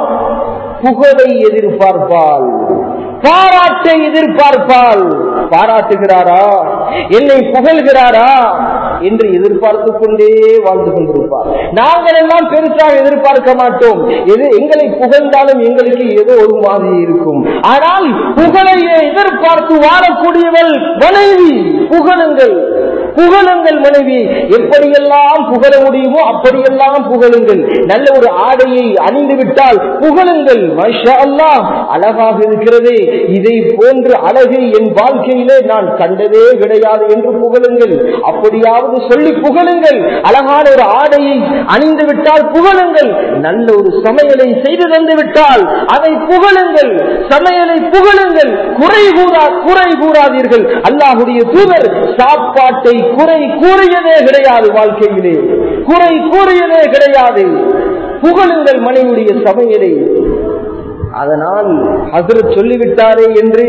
புகழை எதிர்பார்ப்பால், பாராட்டை எதிர்பார்ப்பால். பாராட்டுகிறாரா, என்னை புகழ்கிறாரா என்று எதிர்பார்த்து கொண்டே வாழ்ந்து கொண்டிருப்பார். நாங்கள் எல்லாம் பெருசாக எதிர்பார்க்க மாட்டோம். எது எங்களை புகழ்ந்தாலும் எங்களுக்கு ஏதோ ஒரு மாதிரி இருக்கும். ஆனால் புகழையே எதிர்பார்த்து வாழக்கூடியவள் மனைவி. புகழுங்கள், புகழுங்கள் மனைவி. எப்படியெல்லாம் புகழ முடியுமோ அப்படியெல்லாம் புகழுங்கள். நல்ல ஒரு ஆடையை அணிந்து விட்டால் புகழுங்கள். மாஷா அல்லாஹ், அழகாக இருக்கிறது, இதை போன்று அழகை என் வாழ்க்கையிலே நான் கண்டதே கிடையாது என்று புகழுங்கள். அப்படியாவது சொல்லி புகழுங்கள். அழகான ஒரு ஆடையை அணிந்து விட்டால் புகழுங்கள். நல்ல ஒரு சமையலை செய்து தந்து விட்டால் அதை புகழுங்கள். சமையலை புகழுங்கள். குறை கூறா குறை கூறாதீர்கள். அல்லாஹ்வுடைய தூதர் சாப்பாட்டை குறை கூறியதே கிடையாது. வாழ்க்கையிலே குறை கூறியதே கிடையாது. புகழுங்கள் மனைவியுடைய சமையலை. அதனால் ஹஜ்ரத் சொல்லிவிட்டாரே என்று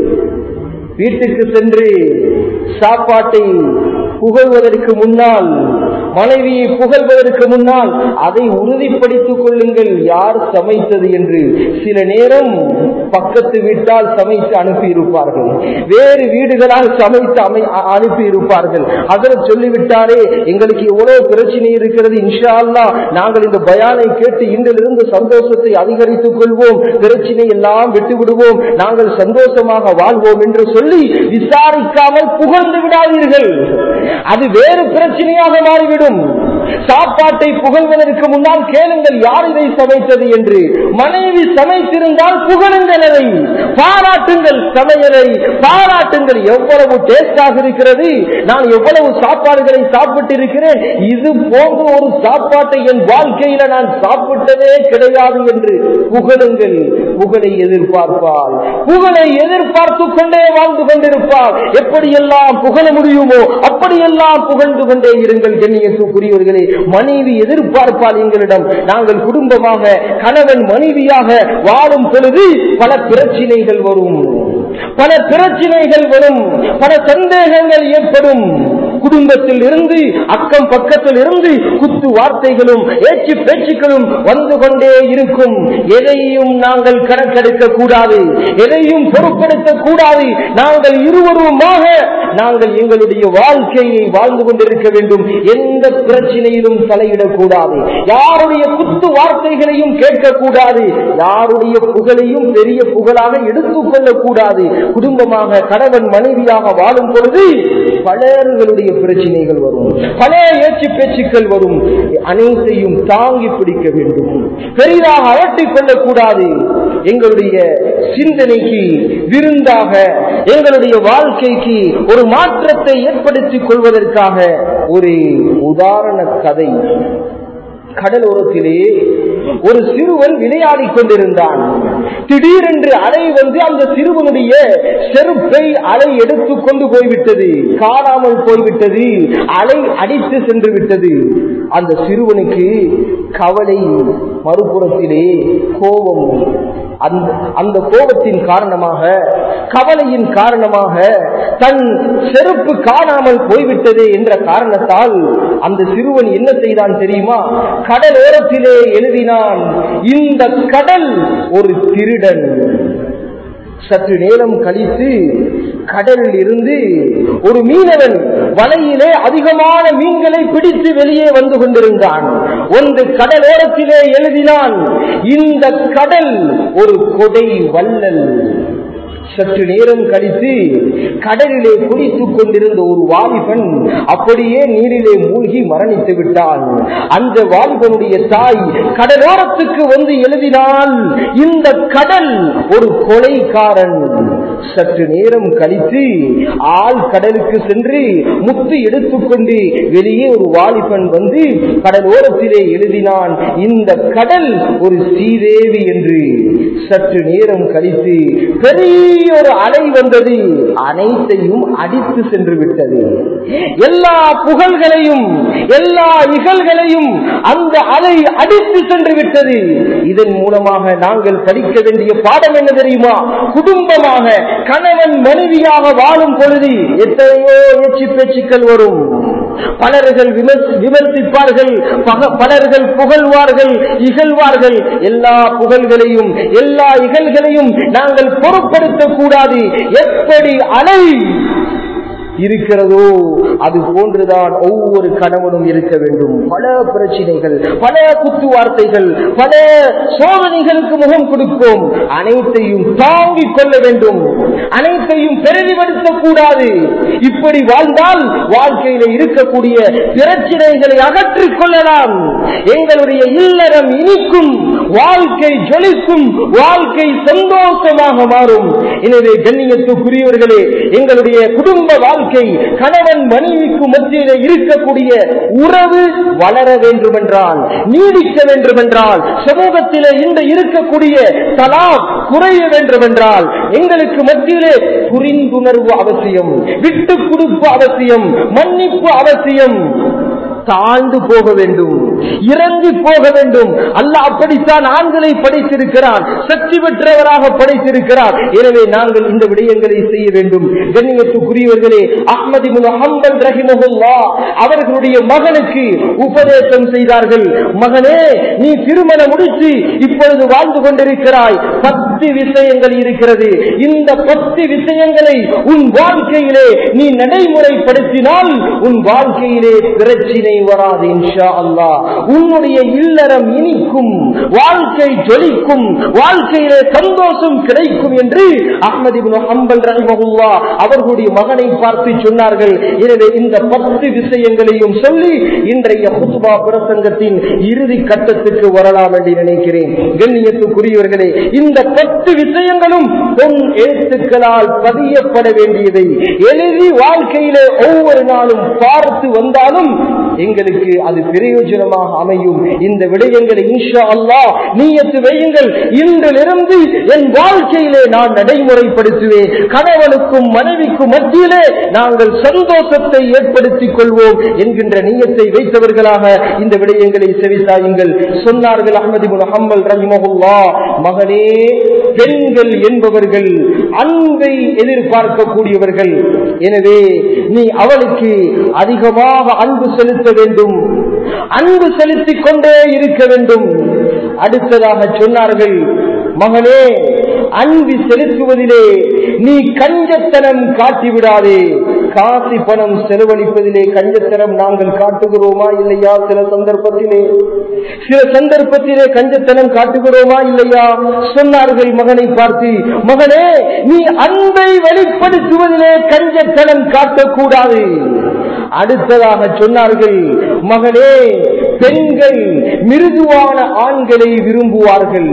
வீட்டுக்கு சென்று சாப்பாட்டை புகழ்வதற்கு முன்னால், மனைவியை புகழ்வதற்கு முன்னால் அதை உறுதிப்படுத்திக் கொள்ளுங்கள் யார் சமைத்தது என்று. சில நேரம் பக்கத்து வீட்டால் சமைத்து அனுப்பி இருப்பார்கள், வேறு வீடுகளால் சமைத்து அனுப்பி இருப்பார்கள். அதில் சொல்லிவிட்டாரே எங்களுக்கு எவ்வளவு பிரச்சனை இருக்கிறது, இன்ஷா அல்லாஹ் நாங்கள் இந்த பயானை கேட்டு இன்றிலிருந்து சந்தோஷத்தை அதிகரித்துக் கொள்வோம், பிரச்சனை எல்லாம் விட்டு விடுவோம், நாங்கள் சந்தோஷமாக வாழ்வோம் என்று சொல்லி விசாரிக்காமல் புகழ்ந்து விடாதீர்கள். அது வேறு பிரச்சனையாக மாறிவிடும். சாப்பாட்டை புகழ்வதற்கு முன்னால் கேளுங்கள் யார் இதை சமைத்தது என்று. மனைவி சமைத்திருந்தால் புகழுங்கள், அதை பாராட்டுங்கள், சமையலை பாராட்டுங்கள். எவ்வளவு டேஸ்டாக இருக்கிறது, நான் எவ்வளவு சாப்பாடுகளை சாப்பிட்டு இருக்கிறேன், இது போன்ற ஒரு சாப்பாட்டை என் வாழ்க்கையில நான் சாப்பிட்டதே கிடையாது என்று புகழுங்கள். புகழை எதிர்பார்ப்பால் புகழை எதிர்பார்த்து கொண்டே வாழ்ந்து கொண்டிருப்பார். எப்படியெல்லாம் புகழ முடியுமோ அப்படியெல்லாம் புகழ்ந்து கொண்டே இருங்கள். கண்ணியத்துக்குரியவர்களே, மனைவி எதிர்பார்ப்பால் எங்களிடம். நாங்கள் குடும்பமாக கணவன் மனைவியாக வாழும் பொழுது பல பிரச்சனைகள் வரும், பல பிரச்சனைகள் வரும், பல சந்தேகங்கள் ஏற்படும். குடும்பத்தில் இருந்து அக்கம் பக்கத்தில் இருந்து குத்து வார்த்தைகளும் ஏச்சு பேச்சுக்களும் வந்து கொண்டே இருக்கும். எதையும் நாங்கள் கணக்கெடுக்க கூடாது, எதையும் பொறுப்பெடுக்க கூடாது. நாங்கள் இருவருமாக நாங்கள் எங்களுடைய வாழ்க்கையை வாழ்ந்து கொண்டிருக்க வேண்டும். எந்த பிரச்சனையிலும் தலையிடக்கூடாது, யாருடைய குத்து வார்த்தைகளையும் கேட்கக்கூடாது, யாருடைய புகழையும் பெரிய புகழாக எடுத்துக் கொள்ளக்கூடாது. குடும்பமாக கணவன் மனைவியாக வாழும் பொழுது பலர்களுடைய பிரச்சனைகள் வரும், பல ஏச்சு பேச்சுக்கள் வரும். அனைத்தையும் தாங்கி பிடிக்க வேண்டும், பெரிதாக அலட்டிக் கொள்ளக்கூடாது. எங்களுடைய சிந்தனைக்கு விருந்தாக, எங்களுடைய வாழ்க்கைக்கு ஒரு மாற்றத்தை ஏற்படுத்திக் கொள்வதற்காக ஒரு உதாரண கதை. கடலோரத்திலே ஒரு சிறுவன் விளையாடி கொண்டிருந்தான். திடீரென்று அலை வந்து அந்த சிறுவனுடைய செருப்பை அலை எடுத்துக் கொண்டு போய்விட்டது, காணாமல் போய்விட்டது, அலை அடித்து சென்று விட்டது. அந்த சிறுவனுக்கு கவலை, மறுபுறத்திலே கோபம். அந்த கோபத்தின் காரணமாக, கவலையின் காரணமாக தன் செருப்பு காணாமல் போய்விட்டது என்ற காரணத்தால் அந்த சிறுவன் என்ன செய்தான் தெரியுமா? கடலோரத்திலே எழுதினான், இந்த கடல் ஒரு திருடன். சற்று நேரம் கழித்து கடலில் இருந்து ஒரு மீனவன் வலையிலே அதிகமான மீன்களை பிடித்து வெளியே வந்து கொண்டிருந்தான். ஒன்று கடலோரத்திலே எழுதினான், இந்த கடல் ஒரு கொடை வள்ளல். சற்று நேரம் கழித்து கடலிலே குளித்துக் கொண்டிருந்த ஒரு வாலிபன் அப்படியே நீரிலே மூழ்கி மரணித்து விட்டான். அந்த வாலிபனுடைய தாய் கடலோரத்துக்கு வந்து எழுதினால், இந்த கடல் ஒரு கொலைக்காரன். சற்று நேரம் கழித்து ஆள் கடலுக்கு சென்று முத்து எடுத்துக்கொண்டு வெளியே ஒரு வாலிபன் வந்து கடலோரத்திலே எழுதினான், இந்த கடல் ஒரு சீதேவி என்று. சற்று நேரம் கழித்து பெரிய ஒரு அலை வந்தது, அனைத்தையும் அடித்து சென்று விட்டது. எல்லா புகழ்களையும் எல்லா இகழ்களையும் அந்த அலை அடித்து சென்று விட்டது. இதன் மூலமாக நாங்கள் படிக்க வேண்டிய பாடம் என்ன தெரியுமா? குடும்பமாக கணவன் மனைவியாக வாழும் பொழுது எத்தனையோ ஏச்சு பேச்சுக்கள் வரும். பலர்கள் விமர்சிப்பார்கள், பலர்கள் புகழ்வார்கள், இகழ்வார்கள். எல்லா புகழ்களையும் எல்லா இகழ்களையும் நாங்கள் பொருட்படுத்த கூடாது. எப்படி அலை இருக்கிறதோ அது போன்றுதான் ஒவ்வொரு கணவனும் இருக்க வேண்டும். பல பிரச்சனைகள், பல குத்து வார்த்தைகள், பல சோதனைகளுக்கு முகம் கொடுக்கும். அனைத்தையும் தாங்கிக் கொள்ள வேண்டும், அனைத்தையும் பிரதிபலிக்க கூடாது. இப்படி வாழ்ந்தால் வாழ்க்கையில இருக்கக்கூடிய பிரச்சனைகளை அகற்றிக் கொள்ளலாம். எங்களுடைய இல்லறம் இனிக்கும், வாழ்க்கை ஜொலிக்கும், வாழ்க்கை சந்தோஷமாக மாறும். எனவே கண்ணியத்துக்குரியவர்களே, எங்களுடைய குடும்ப வாழ்க்கை, கணவன் மனைவிக்கு மத்தியிலே இருக்கக்கூடிய உறவு வளர வேண்டுமென்றால், நீடிக்க வேண்டுமென்றால், சமூகத்திலே இன்று இருக்கக்கூடிய தலாக் குறைய வேண்டுமென்றால் எங்களுக்கு மத்தியிலே புரிந்துணர்வு அவசியம், விட்டு கொடுப்பு அவசியம், மன்னிப்பு அவசியம். தாழ்ந்து போக வேண்டும், இறங்கி போக வேண்டும். அல்லாஹ் அப்படித்தான் ஆண்களை படைத்திருக்கிறார், சக்தி பெற்றவராக படைத்திருக்கிறார். எனவே நாங்கள் இந்த விடயங்களை செய்ய வேண்டும். கண்ணியத்துக்குரியவர்களே, அஹ்மது இப்னு ஹம்பல் ரஹிமஹுல்லாஹ் அவர்களுடைய மகனுக்கு உபதேசம் செய்தார்கள். மகனே, நீ திருமணம் முடித்து இப்பொழுது வாழ்ந்து கொண்டிருக்கிறாய். பத்து விஷயங்கள் இருக்கிறது. இந்த பத்து விஷயங்களை உன் வாழ்க்கையிலே நீ நடைமுறைப்படுத்தினால் உன் வாழ்க்கையிலே பிரச்சனை வராது இன்ஷா அல்லாஹ். உன்னுடைய இல்லறம் இனிக்கும், வாழ்க்கை ஜொலிக்கும், வாழ்க்கையிலே சந்தோஷம் கிடைக்கும் என்று அஹ்மது இப்னு ஹம்பல் ரஹிமஹுல்லாஹ் அவர்களுடைய மகனை பார்த்து சொன்னார்கள். எனவே இந்த பத்து விஷயங்களையும் சொல்லி இன்றைய குத்பா பிரசங்கத்தின் இறுதி கட்டத்துக்கு வரலாம் என்று நினைக்கிறேன். கண்ணியத்துக்குரியவர்களே, இந்த பத்து விஷயங்களும் பொன் எழுத்துக்களால் பதியப்பட வேண்டியதை எழுதி வாழ்க்கையிலே ஒவ்வொரு நாளும் பார்த்து வந்தாலும் எங்களுக்கு அது பிரயோஜனமாக அமையும். இந்த விடயங்களை இன்ஷா அல்லாஹ் நியத்து வையுங்கள். இன்றிலிருந்து என் வாழ்க்கையிலே நான் நடைமுறைப்படுத்துவேன். கணவனுக்கும் மனைவிக்கும் மத்தியிலே நாங்கள் சந்தோஷத்தை ஏற்படுத்திக் கொள்வோம் என்கின்ற நியத்தை வைத்தவர்களாக இந்த விடயங்களை செவிசாயுங்கள். சொன்னார்கள் அஹ்மது இப்னு ஹம்பல் ரஹிமஹுல்லாஹ், மகனே, பெண்கள் என்பவர்கள் அன்பை எதிர்பார்க்கக்கூடியவர்கள். எனவே நீ அவளுக்கு அதிகமாக அன்பு செலுத்த வேண்டும், அன்பு செலுத்திக் கொண்டே இருக்க வேண்டும். அடுத்ததாக சொன்னார்கள், மகனே, அன்பு செலுத்துவதிலே நீ கஞ்சத்தனம் காட்டிவிடாதே. காசி பணம் செலவழிப்பதிலே கஞ்சத்தனம் நாங்கள் காட்டுகிறோமா இல்லையா? சில சந்தர்ப்பத்திலே சில சந்தர்ப்பத்திலே கஞ்சத்தனம் காட்டுகிறோமா இல்லையா? சொன்னார்கள் மகனை பார்த்து, மகனே, நீ அன்பை வெளிப்படுத்துவதிலே கஞ்சத்தனம் காட்டக்கூடாது. அடுத்ததாக சொன்னார்கள், மகனே, பெண்கள் மிருதுவான ஆண்களை விரும்புவார்கள்,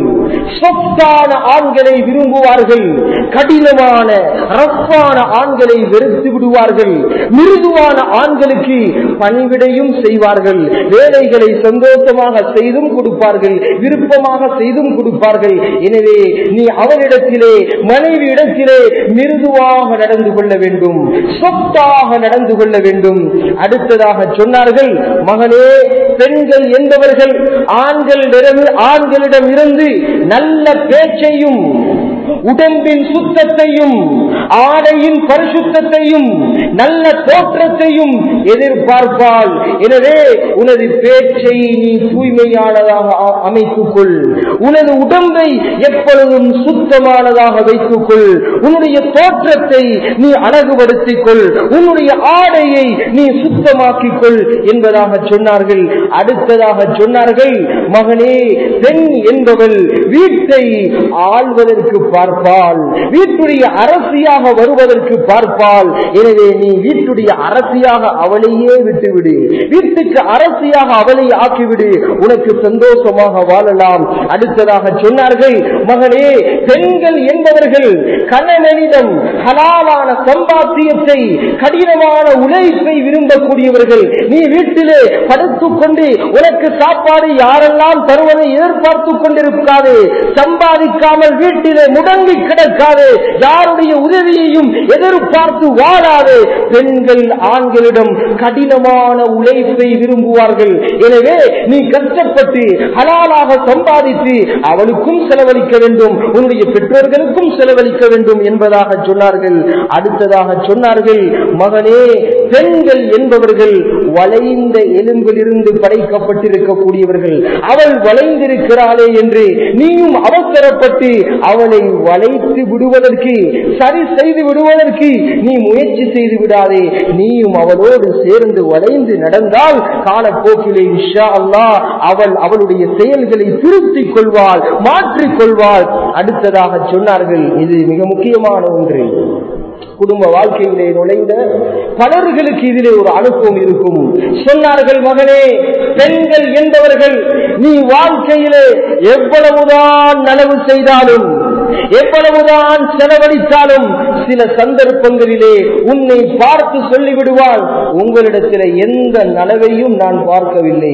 சொத்தான ஆண்களை விரும்புவார்கள், கடினமான ரப்பான ஆண்களை வெறுத்து விடுவார்கள். மிருதுவான ஆண்களுக்கு பணிவிடையும் செய்வார்கள், வேலைகளை சந்தோஷமாக செய்தும் கொடுப்பார்கள், விருப்பமாக செய்தும் கொடுப்பார்கள். எனவே நீ அவனிடத்திலே, மனைவி இடத்திலே மிருதுவாக நடந்து கொள்ள வேண்டும், சொத்தாக நடந்து கொள்ள வேண்டும். அடுத்ததாக சொன்னார்கள், மகனே, பெண்கள் என்பவர்கள் ஆண்களிடம் ஆண்களிடம் இருந்து நல்ல பேச்சையும், உடம்பின் சுத்தத்தையும், ஆடையின் பரிசுத்தத்தையும், நல்ல தோற்றத்தையும் எதிர்பார்ப்பாள். எனவே உனது பேச்சை நீ தூய்மையானதாக அமைத்துக் கொள், உனது உடம்பை எப்பொழுதும் சுத்தமானதாக வைத்துக் கொள், உன்னுடைய தோற்றத்தை நீ அழகுபடுத்திக் கொள், உன்னுடைய ஆடையை நீ சுத்தமாக்கிக் கொள் என்பதாக சொன்னார்கள். அடுத்ததாக சொன்னார்கள், மகனே, பெண் என்பவள் வீட்டை ஆள்வதற்கு பார்ப்பாள், வீட்டுடைய அரசியாக வருவதற்கு பார்ப்பாள். எனவே நீ வீட்டுடைய அரசியாக அவளையே விட்டுவிடு, வீட்டுக்கு அரசியாக அவளை ஆக்கிவிடு, உனக்கு சந்தோஷமாக வாழலாம். அடுத்ததாக சொன்னார்கள், மகனே, பெண்கள் என்பவர்கள் கணவனிடம் ஹலாலான சம்பாத்தியத்தை, கடினமான உழைப்பை விரும்பக்கூடியவர்கள். நீ வீட்டிலே படுத்துக் கொண்டு உனக்கு சாப்பாடு யாரெல்லாம் தருவதை எதிர்பார்த்துக் கொண்டிருக்காது, சம்பாதிக்காமல் வீட்டிலே முடங்கி கிடக்காது, யாருடைய உதவியையும் எதிர்பார்த்து வாழாது. பெண்கள் ஆண்களிடம் கடினமான உழைப்பை விரும்புவார்கள். எனவே நீ கஷ்டப்பட்டு ஹலாலாக சம்பாதித்து அவளுக்கும் செலவழிக்க வேண்டும், உன்னுடைய பெற்றோர்களுக்கும் செலவழிக்க வேண்டும் என்பதாக சொன்னார். சொன்னார்கள். அடுத்ததாக சொன்னார்கள், மகனே, பெண்கள் என்பவர்கள் வளைந்த எலும்பிலிருந்து படைக்கப்பட்டிருக்கக்கூடியவர்கள். அவள் வளைந்திருக்கிறாளே என்று நீயும் அவசரப்பட்டு அவளை வளைத்து விடுவதற்கு, சரி செய்து விடுவதற்கு நீ முயற்சி செய்து விடாதே. நீயும் அவளோடு சேர்ந்து வளைந்து நடந்தால் காலப்போக்கிலே இன்ஷா அல்லாஹ் அவள் அவளுடைய செயல்களை திருத்திக் கொள்வாள், மாற்றிக் கொள்வாள். அடுத்ததாக சொன்னார்கள், இது மிக முக்கியமான ஒன்று. குடும்ப வாழ்க்கையிலே நுழைந்த பலர்களுக்கு இதிலே ஒரு அனுபவம் இருக்கும். சொன்னார்கள், மகனே, பெண்கள் என்பவர்கள் நீ வாழ்க்கையிலே எவ்வளவுதான் நனவு செய்தாலும், எவ்வளவுதான் செலவழித்தாலும் சில சந்தர்ப்பங்களிலே உன்னை பார்த்து சொல்லிவிடுவாள், உங்களிடத்தில் எந்த நலவையும் நான் பார்க்கவில்லை.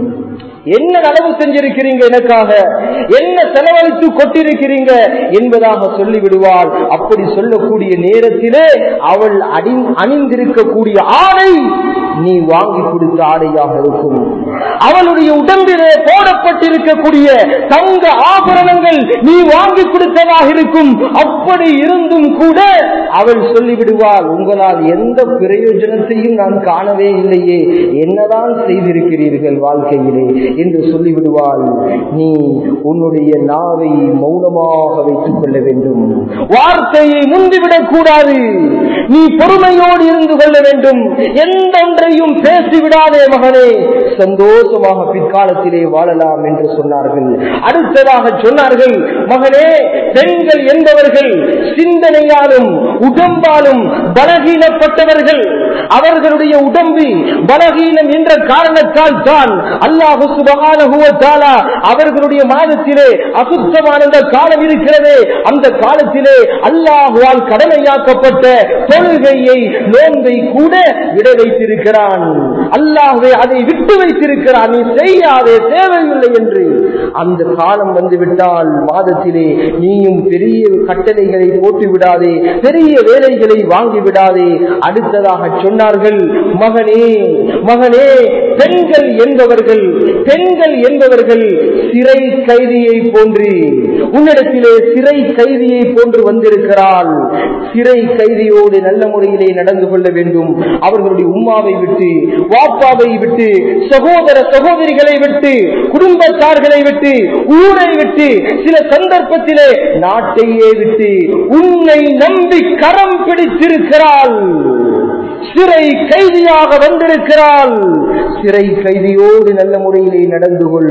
என்ன நலவு செஞ்சிருக்கிறீங்க, எனக்காக என்ன செலவழித்து கொண்டிருக்கிறீங்க என்பதாக சொல்லிவிடுவாள். அப்படி சொல்லக்கூடிய நேரத்திலே அவள் அடி அணிந்திருக்கக்கூடிய ஆடை நீ வாங்கி கொடுத்த ஆடையாக இருக்கும். அவளுடைய உடம்பிலே போடப்பட்டிருக்கக்கூடிய தங்க ஆபரணங்கள் நீ வாங்கி கொடுத்ததாக இருக்கும். அப்படி இருந்தும் கூட அவள் சொல்லிவிடுவாள், உங்களால் எந்த பிரயோஜனத்தையும் நான் காணவே இல்லையே, என்னதான் செய்திருக்கிறீர்கள் வாழ்க்கையிலே என்று சொல்லிவிடுவாள். நீ உன்னுடைய நாவை மௌனமாக வைத்துக் கொள்ள வேண்டும். வார்த்தையை முந்திவிடக் கூடாது. நீ பொறுமையோடு இருந்து கொள்ள வேண்டும். எந்த ஒன்றையும் பேசிவிடாதே மகனே, சந்தோஷமாக பிற்காலத்திலே வாழலாம் என்று சொன்னார்கள். அடுத்ததாக சொன்னார்கள், மகனே, பெண்கள் என்பவர்கள் சிந்தனையாலும் உடம்பாலும் பலகீனப்பட்டவர்கள். அவர்களுடைய உடம்பு பலகீனம் என்ற காரணத்தால் தான் அல்லாஹ் சுப்ஹானஹு வ தஆலா அவர்களுடைய மாதத்திலே அசுத்தமான காலம் இருக்கிறதே, அந்த காலத்திலே அல்லாஹ்வால் கடமையாக்கப்பட்ட தொழுகையை, நோன்பை கூட விட வைத்திருக்கிறான். அல்லாஹ்வே அதை விட்டு வைத்திருக்கிறான், நீ செய்யாதே, தேவையில்லை என்று. அந்த காலம் வந்துவிட்டால் மாதத்திலே நீயும் பெரிய கட்டளைகளை போட்டு விடாதே, பெரிய வேலைகளை வாங்கி விடாதே. அடுத்ததாக சொன்னார்கள், மகனே, மகனே, பெண்கள் என்பவர்கள் பெண்கள் என்பவர்கள் சிறை கைதியை போன்று உன்னிடத்திலே சிறை கைதியை போன்று வந்திருக்கிறாள். சிறை கைதியோடு நல்ல முறையிலே நடந்து கொள்ள வேண்டும். அவர்களுடைய உம்மாவை விட்டு, வாப்பாவை விட்டு, சகோதர சகோதரிகளை விட்டு, குடும்பத்தார்களை விட்டு, ஊரை விட்டு, சில சந்தர்ப்பத்திலே நாட்டையே விட்டு உன்னை நம்பி கரம் பிடித்திருக்கிறாள். சிறை கைதியாக வந்திருக்கிறாள். சிறை கைதியோடு நல்ல முறையிலே நடந்து கொள்,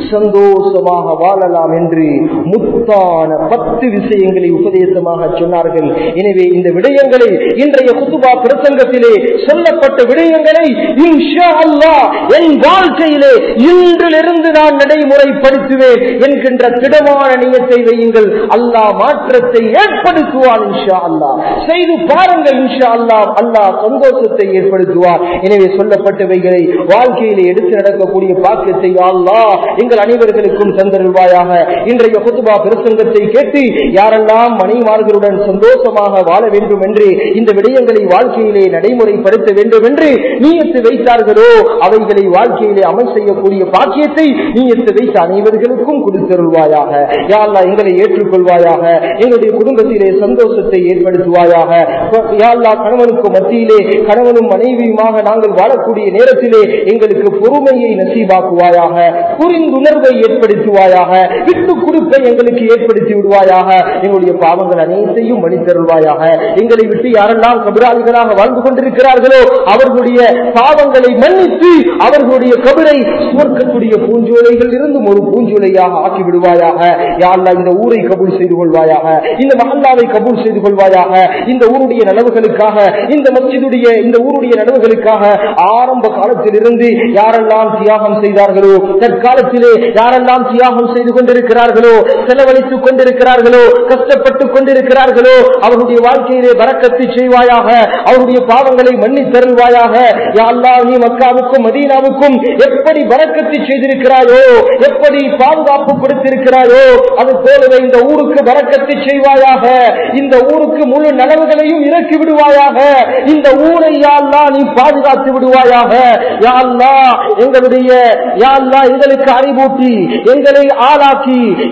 சந்தோஷமாக வாழலாம் என்று முத்தான பத்து விஷயங்களை உபதேசமாக சொன்னார்கள். எனவே இந்த விடயங்களை இன்றைய குதுபா பிரசங்கத்திலே சொல்லப்பட்ட விடயங்களை இன்ஷா அல்லாஹ் என் வாழ்க்கையிலே இன்றிலிருந்து நான் நடைமுறைப்படுத்துவேன் என்கின்ற திடமான நியத்தை வையுங்கள். அல்லாஹ் மாற்றத்தை ஏற்படுத்துவான். இன்ஷா அல்லாஹ் செய்து பாருங்கள். இன்ஷா அல்லாஹ் அல்லாஹ் சந்தோஷத்தை ஏற்படுத்துவார். எனவே சொல்லப்பட்டவைகளை வாழ்க்கையிலே எடுத்து நடக்கக்கூடிய பாக்கியத்தை அல்லாஹ் எங்கள் அனைவர்களுக்கும் தந்தருள்வாயாக. இன்றைய குதுபா பிரசங்கத்தை கேட்டு யாரெல்லாம் மனைவிமார்களுடன் சந்தோஷமாக வாழ வேண்டும் என்று இந்த விடயங்களை வாழ்க்கையிலே நடைமுறைப்படுத்த வேண்டும் என்று நீயத்து வைத்தார்களோ அவைகளை வாழ்க்கையிலே அமல் செய்யக்கூடிய பாக்கியத்தை நீயத்து வைத்த அனைவர்களுக்கும் கொடுத்தருள்வாயாக. யா அல்லாஹ் எங்களை ஏற்றுக்கொள்வாயாக. எங்களுடைய குடும்பத்திலே சந்தோஷத்தை ஏற்படுத்துவாயாக. யா அல்லாஹ் கணவனுக்கு மத்தியிலே, கணவனும் மனைவியுமாக நாங்கள் வாழக்கூடிய நேரத்திலே எங்களுக்கு பொறுமையை நசீபாக்குவாயாக, புரிந்துணர்வை ஏற்படுத்துவாயாக, விட்டு கொடுப்பை எங்களுக்கு ஏற்படுத்தி விடுவாயாக. எங்களுடைய பாவங்கள் அனைத்தையும் மன்னித்தருள்வாயாக. எங்களை விட்டு யாரெல்லாம் கபிராளிகளாக வாழ்ந்து கொண்டிருக்கிறார்களோ அவர்களுடைய பாவங்களை மன்னித்து அவர்களுடைய கபிரை சுவர்க்கத்துடைய பூஞ்சோலைகள் இருந்தும் ஒரு பூஞ்சோலையாக ஆக்கி விடுவாயாக. யா அல்லாஹ் இந்த ஊரை கபூல் செய்து கொள்வாயாக, இந்த மஹல்லாவை கபூல் செய்து கொள்வாயாக. இந்த ஊருடைய நலவுகளுக்காக, இந்த மஸ்ஜிதுடைய இந்த ஊருடைய நலவுகளுக்காக ஆரம்ப காலத்தில் இருந்து யாரெல்லாம் தியாகம் செய்தார்களோ, தற்காலத்திலே யாரெல்லாம் தியாகம் செய்து கொண்டிருக்கிறார்களோ, செலவழித்துக் கொண்டிருக்கிறார்களோ, கஷ்டப்பட்டுக் கொண்டிருக்கிறார்களோ அவருடைய வாழ்க்கையிலே பரக்கத்து செய்வாயாக. அவருடைய பாவங்களை மன்னித் தருள்வாயாக. யா அல்லாஹ் நீ மக்காவுக்கும் மதீனாவுக்கும் எப்படி பரக்கத்து செய்திருக்கிறாயோ, எப்படி பாதுகாப்பு கொடுத்திருக்கிறாயோ, அது போலவே இந்த ஊருக்கு பரக்கத்து செய்வாயாக. இந்த ஊருக்கு முழு நலவுகளையும் இறக்கி விடுவாயாக. இந்த ஊரை யா அல்லாஹ் நீ பாதுகாத்து விடுவாயாக. யா அல்லாஹ் எங்களுடைய யா அல்லாஹ் எங்களுக்கு அறிவூட்டி, எங்களை ஆளாக்கி,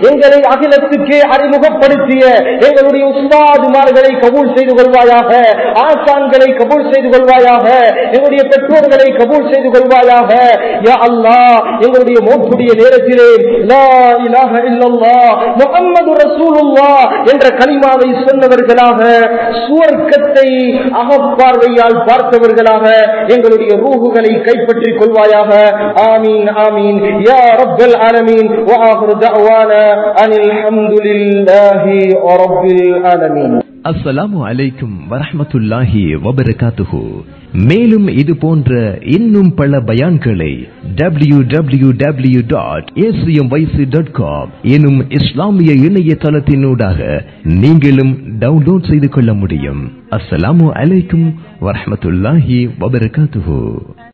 எங்களை அகிலத்துக்கே அறிமுகப்படுத்திய எங்களுடைய உஸ்தாதுமார்களை கபூல் செய்து கொள்வாயாக, ஆசான்களை கபூல் செய்து கொள்வாயாக, எங்களுடைய பெற்றோர்களை கபூல் செய்து கொள்வாயாக. யா அல்லாஹ், எங்களுடைய மௌத்துடைய நேரத்திலே லா இலாஹ இல்லல்லாஹ் முஹம்மது ரசூலுல்லாஹ் என்ற கலிமாவை சொன்னவர்களாக, சுவர்க்கத்தை அகப்பார்வையால் பார்த்தவர்களாக எங்களுடைய ரூஹுகளை கைப்பற்றிக் கொள்வாயாக. ஆமீன் ஆமீன் யா ரப்பல் ஆலமீன். வ ஆகிரு தஅவானா அனில் ஹம்துலில்லாஹி ரப்பில் ஆலமீன். அஸ்ஸலாமு அலைக்கும் வரஹ்மத்துல்லாஹி வபரகாத்துஹு. மேலும் இது போன்ற இன்னும் பல பயான்களை W W W dot A C M Y C dot com எனும் இஸ்லாமிய இணையதளத்தினூடாக நீங்களும் டவுன்லோட் செய்து கொள்ள முடியும். அஸ்ஸலாமு அலைக்கும் வரஹ்மத்துல்லாஹி வபரகாத்துஹு.